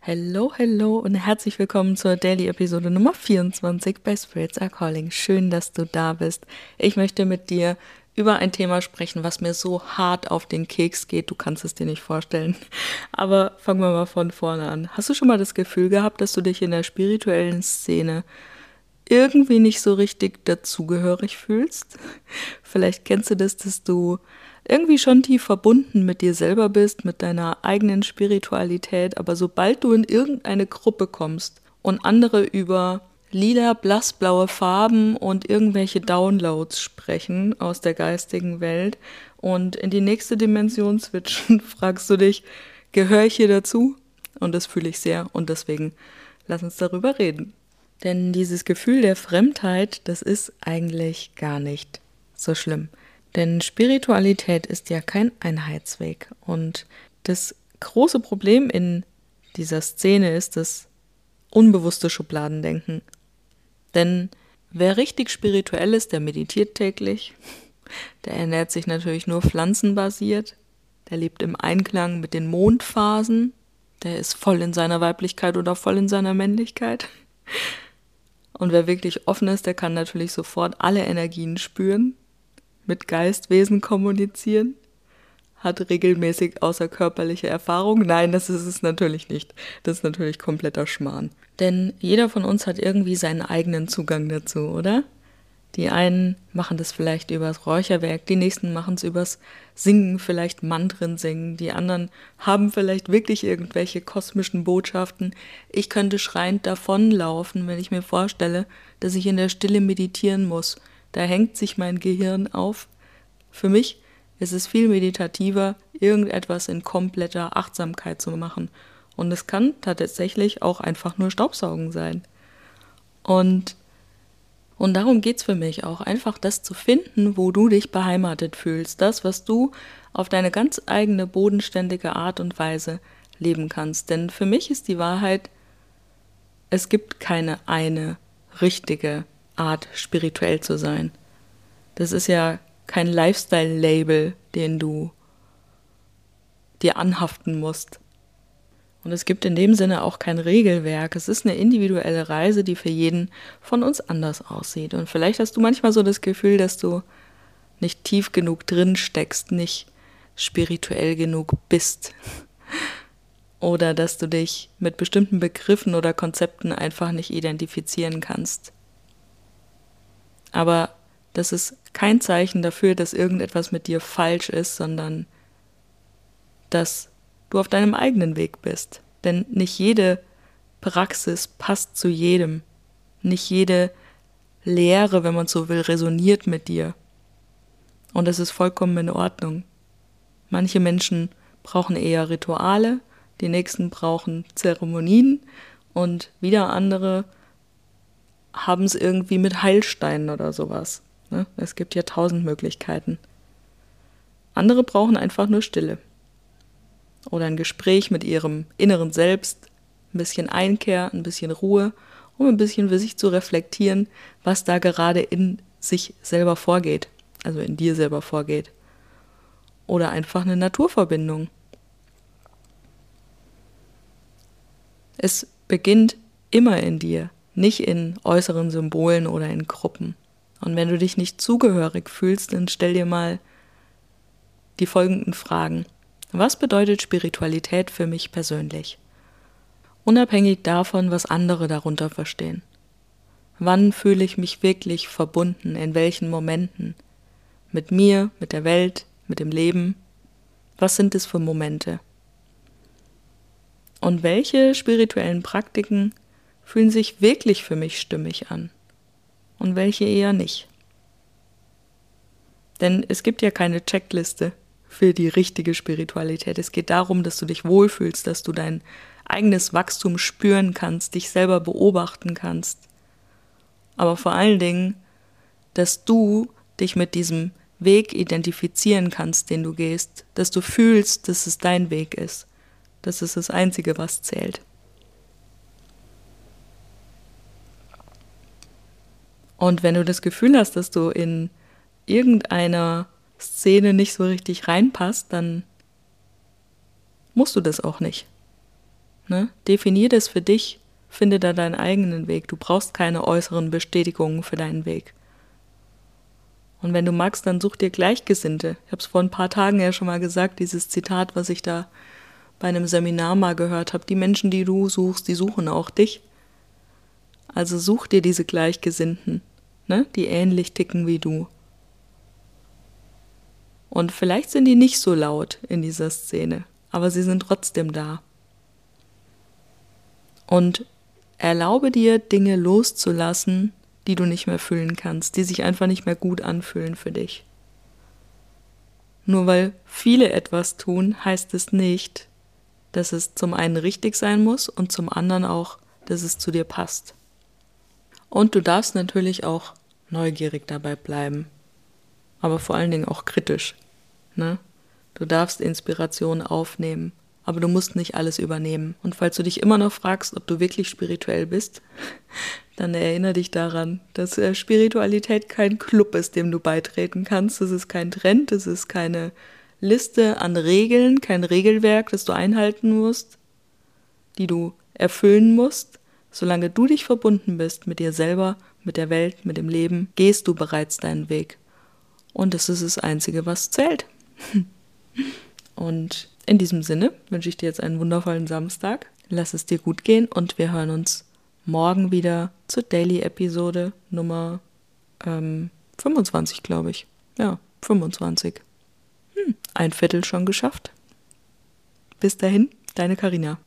Hello, hello und herzlich willkommen zur Daily-Episode Nummer 24 bei Spirits Are Calling. Schön, dass du da bist. Ich möchte mit dir über ein Thema sprechen, was mir so hart auf den Keks geht. Du kannst es dir nicht vorstellen. Aber fangen wir mal von vorne an. Hast du schon mal das Gefühl gehabt, dass du dich in der spirituellen Szene irgendwie nicht so richtig dazugehörig fühlst? Vielleicht kennst du das, dass du irgendwie schon tief verbunden mit dir selber bist, mit deiner eigenen Spiritualität, aber sobald du in irgendeine Gruppe kommst und andere über lila, blassblaue Farben und irgendwelche Downloads sprechen aus der geistigen Welt und in die nächste Dimension switchen, fragst du dich, gehöre ich hier dazu? Und das fühle ich sehr und deswegen lass uns darüber reden. Denn dieses Gefühl der Fremdheit, das ist eigentlich gar nicht so schlimm. Denn Spiritualität ist ja kein Einheitsweg. Und das große Problem in dieser Szene ist das unbewusste Schubladendenken. Denn wer richtig spirituell ist, der meditiert täglich, der ernährt sich natürlich nur pflanzenbasiert, der lebt im Einklang mit den Mondphasen, der ist voll in seiner Weiblichkeit oder voll in seiner Männlichkeit. Und wer wirklich offen ist, der kann natürlich sofort alle Energien spüren, mit Geistwesen kommunizieren, hat regelmäßig außerkörperliche Erfahrung. Nein, das ist es natürlich nicht. Das ist natürlich kompletter Schmarrn. Denn jeder von uns hat irgendwie seinen eigenen Zugang dazu, oder? Die einen machen das vielleicht übers Räucherwerk, die nächsten machen es übers Singen, vielleicht Mantren singen, die anderen haben vielleicht wirklich irgendwelche kosmischen Botschaften. Ich könnte schreiend davonlaufen, wenn ich mir vorstelle, dass ich in der Stille meditieren muss. Da hängt sich mein Gehirn auf. Für mich ist es viel meditativer, irgendetwas in kompletter Achtsamkeit zu machen. Und es kann tatsächlich auch einfach nur Staubsaugen sein. Und darum geht's für mich auch, einfach das zu finden, wo du dich beheimatet fühlst. Das, was du auf deine ganz eigene, bodenständige Art und Weise leben kannst. Denn für mich ist die Wahrheit, es gibt keine eine richtige Art, spirituell zu sein. Das ist ja kein Lifestyle-Label, den du dir anhaften musst. Und es gibt in dem Sinne auch kein Regelwerk. Es ist eine individuelle Reise, die für jeden von uns anders aussieht. Und vielleicht hast du manchmal so das Gefühl, dass du nicht tief genug drin steckst, nicht spirituell genug bist. Oder dass du dich mit bestimmten Begriffen oder Konzepten einfach nicht identifizieren kannst. Aber das ist kein Zeichen dafür, dass irgendetwas mit dir falsch ist, sondern dass du auf deinem eigenen Weg bist. Denn nicht jede Praxis passt zu jedem. Nicht jede Lehre, wenn man so will, resoniert mit dir. Und das ist vollkommen in Ordnung. Manche Menschen brauchen eher Rituale, die nächsten brauchen Zeremonien und wieder andere haben es irgendwie mit Heilsteinen oder sowas. Es gibt ja 1000 Möglichkeiten. Andere brauchen einfach nur Stille. Oder ein Gespräch mit ihrem inneren Selbst, ein bisschen Einkehr, ein bisschen Ruhe, um ein bisschen für sich zu reflektieren, was da gerade in sich selber vorgeht, also in dir selber vorgeht. Oder einfach eine Naturverbindung. Es beginnt immer in dir, nicht in äußeren Symbolen oder in Gruppen. Und wenn du dich nicht zugehörig fühlst, dann stell dir mal die folgenden Fragen. Was bedeutet Spiritualität für mich persönlich? Unabhängig davon, was andere darunter verstehen. Wann fühle ich mich wirklich verbunden? In welchen Momenten? Mit mir, mit der Welt, mit dem Leben? Was sind es für Momente? Und welche spirituellen Praktiken fühlen sich wirklich für mich stimmig an? Und welche eher nicht? Denn es gibt ja keine Checkliste für die richtige Spiritualität. Es geht darum, dass du dich wohlfühlst, dass du dein eigenes Wachstum spüren kannst, dich selber beobachten kannst. Aber vor allen Dingen, dass du dich mit diesem Weg identifizieren kannst, den du gehst, dass du fühlst, dass es dein Weg ist. Das ist das Einzige, was zählt. Und wenn du das Gefühl hast, dass du in irgendeiner Szene nicht so richtig reinpasst, dann musst du das auch nicht. Ne? Definier das für dich, finde da deinen eigenen Weg. Du brauchst keine äußeren Bestätigungen für deinen Weg. Und wenn du magst, dann such dir Gleichgesinnte. Ich habe es vor ein paar Tagen ja schon mal gesagt, dieses Zitat, was ich da bei einem Seminar mal gehört habe. Die Menschen, die du suchst, die suchen auch dich. Also such dir diese Gleichgesinnten, ne? Die ähnlich ticken wie du. Und vielleicht sind die nicht so laut in dieser Szene, aber sie sind trotzdem da. Und erlaube dir, Dinge loszulassen, die du nicht mehr fühlen kannst, die sich einfach nicht mehr gut anfühlen für dich. Nur weil viele etwas tun, heißt es nicht, dass es zum einen richtig sein muss und zum anderen auch, dass es zu dir passt. Und du darfst natürlich auch neugierig dabei bleiben, aber vor allen Dingen auch kritisch. Ne? Du darfst Inspiration aufnehmen, aber du musst nicht alles übernehmen. Und falls du dich immer noch fragst, ob du wirklich spirituell bist, dann erinnere dich daran, dass Spiritualität kein Club ist, dem du beitreten kannst. Es ist kein Trend, es ist keine Liste an Regeln, kein Regelwerk, das du einhalten musst, die du erfüllen musst. Solange du dich verbunden bist mit dir selber, mit der Welt, mit dem Leben, gehst du bereits deinen Weg. Und das ist das Einzige, was zählt. Und in diesem Sinne wünsche ich dir jetzt einen wundervollen Samstag. Lass es dir gut gehen und wir hören uns morgen wieder zur Daily-Episode Nummer 25, glaube ich. Ja, 25. Ein Viertel schon geschafft. Bis dahin, deine Carina.